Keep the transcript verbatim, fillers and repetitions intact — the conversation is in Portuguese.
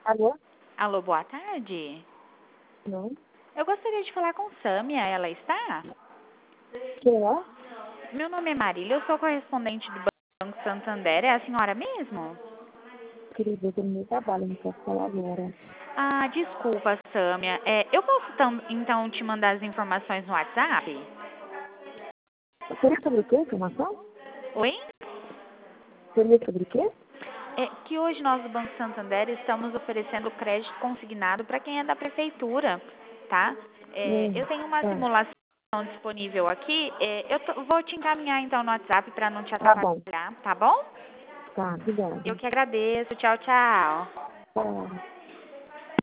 Alô? Alô, boa tarde. Não? Eu gostaria de falar com Sâmia, ela está? Quem é? Meu nome é Marília, eu sou correspondente do Banco Santander, é a senhora mesmo? Querida, eu tô no meu trabalho, não posso falar agora. Ah, desculpa, Sâmia. É, eu posso tam- então te mandar as informações no WhatsApp? Seria sobre o quê, informação? Oi? Seria sobre o quê? É que hoje nós do Banco Santander estamos oferecendo crédito consignado para quem é da prefeitura, tá? É, Hum, eu tenho uma tá. simulação disponível aqui, é, eu tô- vou te encaminhar então no WhatsApp para não te Tá bom. atrapalhar, tá bom? Tá, obrigada. Eu que agradeço. Tchau, tchau. Tá.